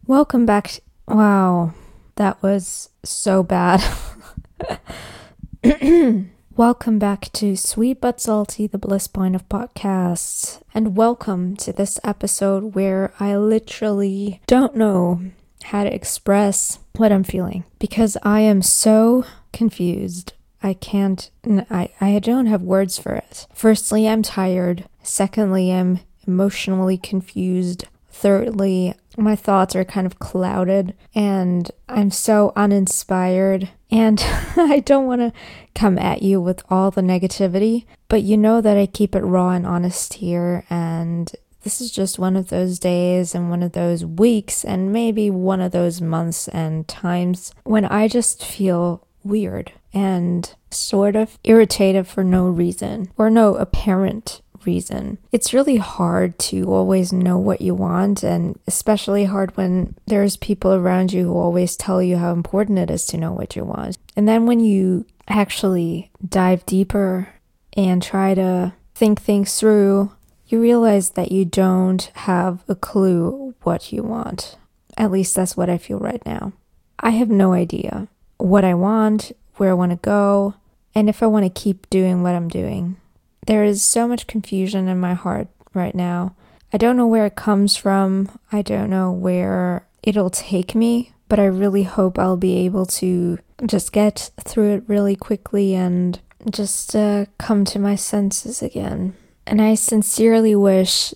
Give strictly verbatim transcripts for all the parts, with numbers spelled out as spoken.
Welcome back. To- wow, that was so bad. Welcome back to Sweet But Salty, the Bliss Point of podcasts. And welcome to this episode where I literally don't know how to express what I'm feeling because I am so confused. I can't, I, I don't have words for it. Firstly, I'm tired. Secondly, I'm emotionally confused. Thirdly, my thoughts are kind of clouded and I'm so uninspired. And I don't want to come at you with all the negativity, but you know that I keep it raw and honest here. And this is just one of those days and one of those weeks and maybe one of those months and times when I just feel weird and sort of irritated for no reason or no apparent reason. It's really hard to always know what you want, and especially hard when there's people around you who always tell you how important it is to know what you want. And then when you actually dive deeper and try to think things through, you realize that you don't have a clue what you want. At least that's what I feel right now. I have no idea what I want, where I want to go, and if I want to keep doing what I'm doing. There is so much confusion in my heart right now. I don't know where it comes from. I don't know where it'll take me, but I really hope I'll be able to just get through it really quickly and just uh, come to my senses again. And I sincerely wish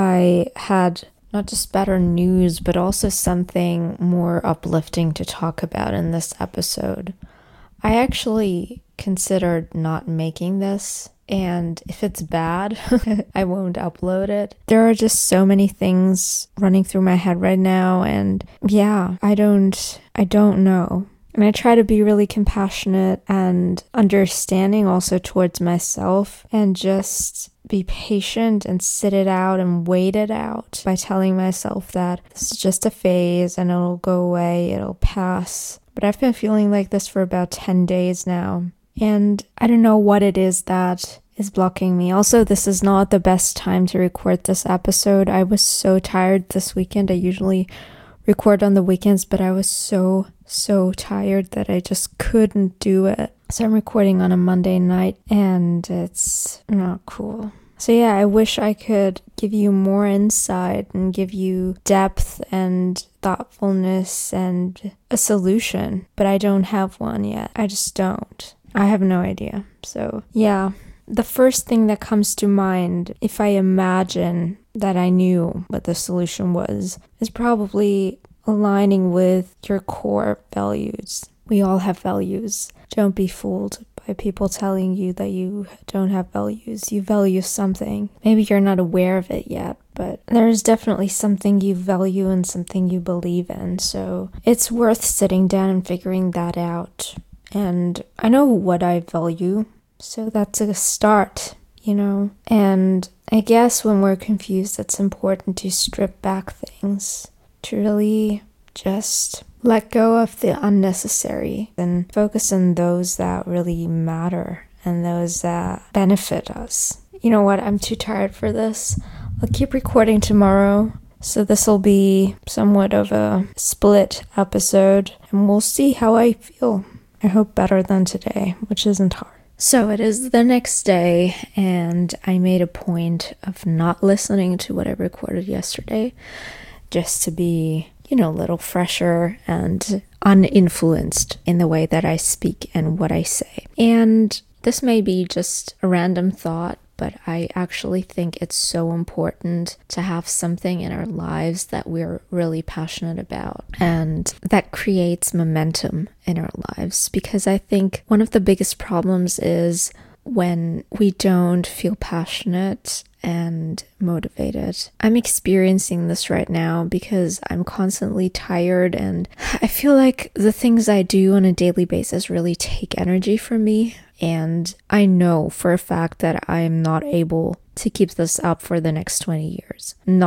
I had not just better news, but also something more uplifting to talk about in this episode. I actually considered not making this. And if it's bad, I won't upload it. There are just so many things running through my head right now. And yeah, I don't, I don't know. And I try to be really compassionate and understanding also towards myself and just be patient and sit it out and wait it out by telling myself that this is just a phase and it'll go away, it'll pass. But I've been feeling like this for about ten days now. And I don't know what it is that is blocking me. Also, this is not the best time to record this episode. I was so tired this weekend. I usually record on the weekends, but I was so, so tired that I just couldn't do it. So I'm recording on a Monday night and it's not cool. So yeah, I wish I could give you more insight and give you depth and thoughtfulness and a solution, but I don't have one yet. I just don't. I have no idea. So yeah, the first thing that comes to mind, if I imagine that I knew what the solution was, is probably aligning with your core values. We all have values. Don't be fooled by people telling you that you don't have values. You value something. Maybe you're not aware of it yet, but there's definitely something you value and something you believe in. So it's worth sitting down and figuring that out. And I know what I value, so that's a start, you know. And I guess when we're confused, it's important to strip back things, to really just let go of the unnecessary and focus on those that really matter and those that benefit us. You know what? I'm too tired for this. I'll keep recording tomorrow. So this will be somewhat of a split episode, and we'll see how I feel. I hope better than today, which isn't hard. So it is the next day, and I made a point of not listening to what I recorded yesterday, just to be, you know, a little fresher and uninfluenced in the way that I speak and what I say. And this may be just a random thought, but I actually think it's so important to have something in our lives that we're really passionate about and that creates momentum in our lives. Because I think one of the biggest problems is when we don't feel passionate and motivated. I'm experiencing this right now because I'm constantly tired and I feel like the things I do on a daily basis really take energy from me. And I know for a fact that I am not able to keep this up for the next twenty years. Not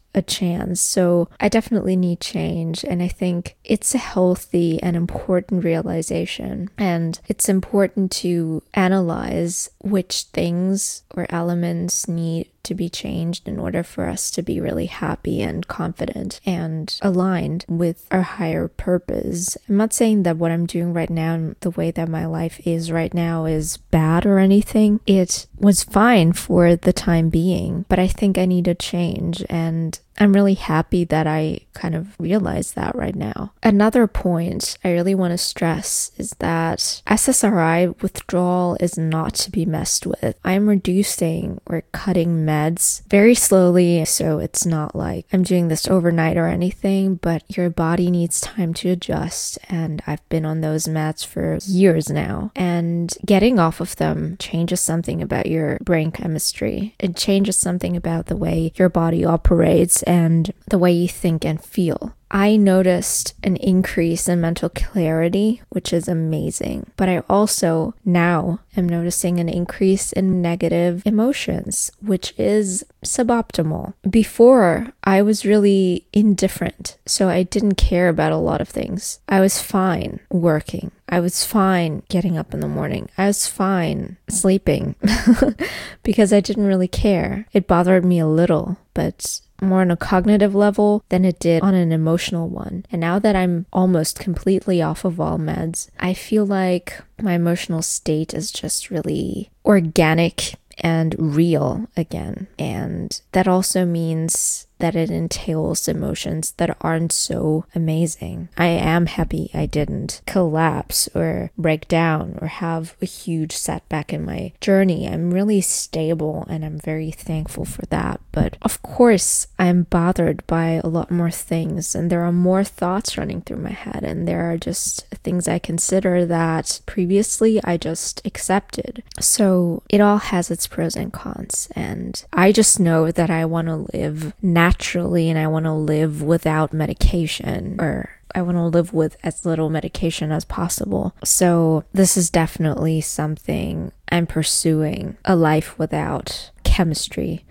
a chance. So I definitely need change, and I think it's a healthy and important realization, and it's important to analyze which things or elements need to be changed in order for us to be really happy and confident and aligned with our higher purpose. I'm not saying that what I'm doing right now and the way that my life is right now is bad or anything. It was fine for the time being, but I think I need a change, and I'm really happy that I kind of realized that right now. Another point I really want to stress is that S S R I withdrawal is not to be messed with. I'm reducing or cutting meds very slowly, so it's not like I'm doing this overnight or anything, but your body needs time to adjust, and I've been on those meds for years now, and getting off of them changes something about your brain chemistry. It changes something about the way your body operates and the way you think and feel. I noticed an increase in mental clarity, which is amazing. But I also now am noticing an increase in negative emotions, which is suboptimal. Before, I was really indifferent, so I didn't care about a lot of things. I was fine working. I was fine getting up in the morning. I was fine sleeping because I didn't really care. It bothered me a little, but more on a cognitive level than it did on an emotional one. And now that I'm almost completely off of all meds, I feel like my emotional state is just really organic and real again. And that also means that it entails emotions that aren't so amazing. I am happy I didn't collapse or break down or have a huge setback in my journey. I'm really stable, and I'm very thankful for that. But of course, I'm bothered by a lot more things, and there are more thoughts running through my head, and there are just things I consider that previously I just accepted. So it all has its pros and cons, and I just know that I want to live naturally Naturally, and I want to live without medication, or I want to live with as little medication as possible. So this is definitely something I'm pursuing, a life without chemistry.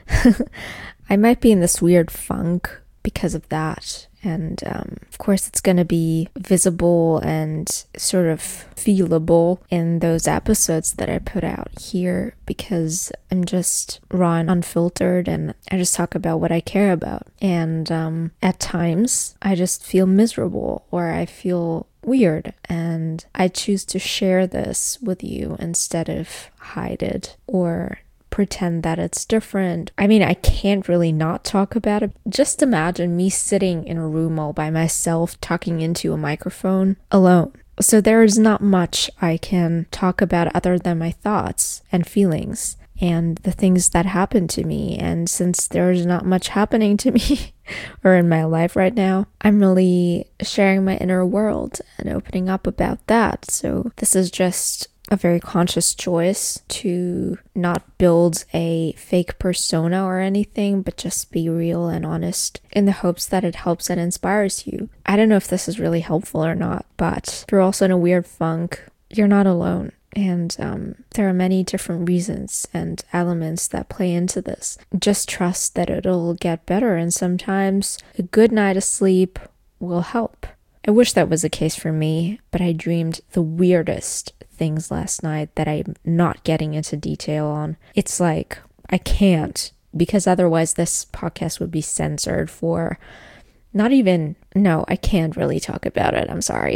I might be in this weird funk because of that. And um, of course, it's going to be visible and sort of feelable in those episodes that I put out here, because I'm just raw and unfiltered, and I just talk about what I care about. And um, at times, I just feel miserable, or I feel weird, and I choose to share this with you instead of hide it or pretend that it's different. I mean, I can't really not talk about it. Just imagine me sitting in a room all by myself talking into a microphone alone. So there is not much I can talk about other than my thoughts and feelings and the things that happen to me. And since there's not much happening to me or in my life right now, I'm really sharing my inner world and opening up about that. So this is just a very conscious choice to not build a fake persona or anything, but just be real and honest in the hopes that it helps and inspires you. I don't know if this is really helpful or not, but if you're also in a weird funk, you're not alone. And um, there are many different reasons and elements that play into this. Just trust that it'll get better, and sometimes a good night of sleep will help. I wish that was the case for me, but I dreamed the weirdest things last night that I'm not getting into detail on. It's like, I can't, because otherwise this podcast would be censored for not even, no, I can't really talk about it. I'm sorry.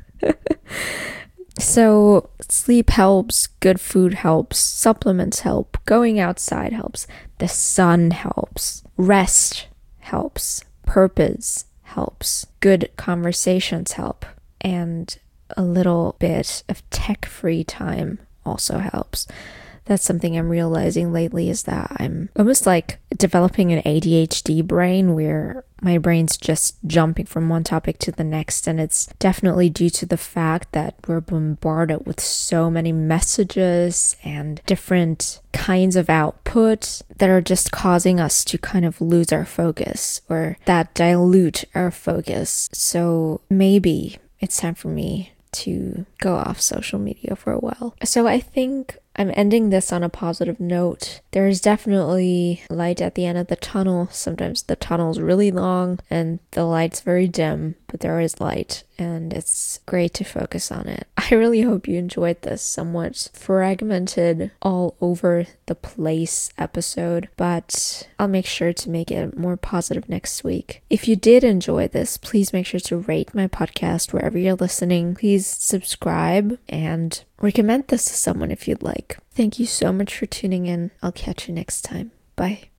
So sleep helps, good food helps, supplements help, going outside helps, the sun helps, rest helps, purpose helps, good conversations help, and a little bit of tech-free time also helps. That's something I'm realizing lately, is that I'm almost like developing an A D H D brain where my brain's just jumping from one topic to the next. And it's definitely due to the fact that we're bombarded with so many messages and different kinds of output that are just causing us to kind of lose our focus, or that dilute our focus. So maybe it's time for me to go off social media for a while. So I think I'm ending this on a positive note. There is definitely light at the end of the tunnel. Sometimes the tunnel's really long and the light's very dim, but there is light and it's great to focus on it. I really hope you enjoyed this somewhat fragmented, all over the place episode, but I'll make sure to make it more positive next week. If you did enjoy this, please make sure to rate my podcast wherever you're listening. Please subscribe and recommend this to someone if you'd like. Thank you so much for tuning in. I'll catch you next time. Bye.